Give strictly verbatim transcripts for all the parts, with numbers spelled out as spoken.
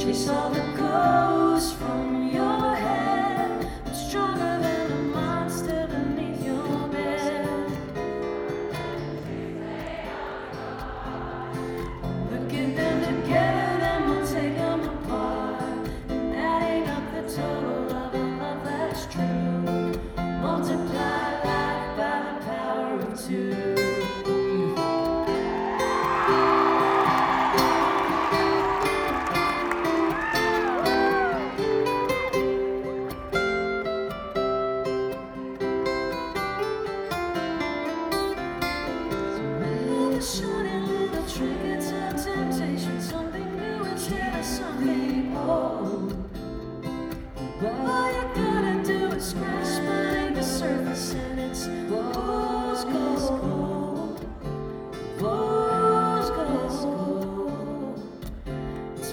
Chase all the ghosts from your head. I'm stronger than a monster beneath your bed. Look at them together, then we'll take them apart. And adding up the total of a love that's true. Multiply life by the power of two. Short and little trick, it's a temptation, something new instead of something old. All you gotta do is scratch beneath the surface and it's rose gold, rose gold, it's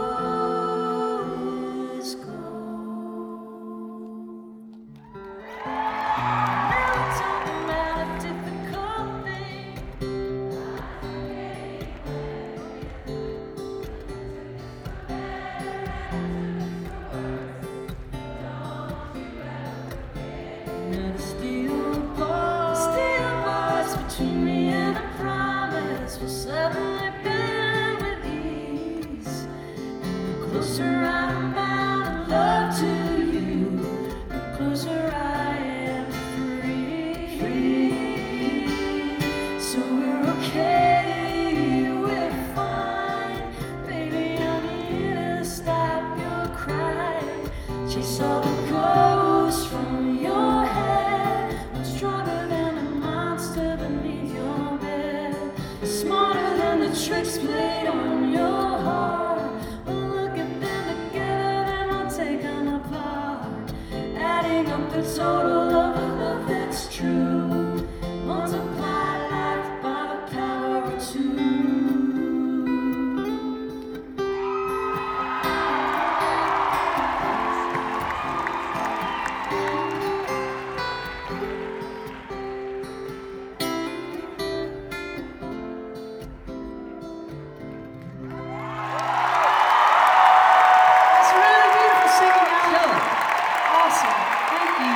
rose gold. Now we're talking about a difficult thing. Now the steel bars, steel bars between me and a promise will suddenly bend with ease. And the closer I'm bound in love to you, the closer I am free. free. So we're okay, we're fine. Baby, I'm here to stop your crying. Chase all the ghosts from your head. I'm stronger than a monster beneath your bed. Smarter than the tricks played on your heart. We'll look at them together, then we'll take them apart. Adding up the total of a love that's true. Multiply life by the power of two. It's really beautiful singing, Alan. Awesome. Thank you.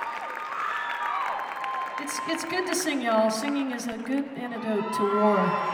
It's, it's good to sing, y'all. Singing is a good antidote to war.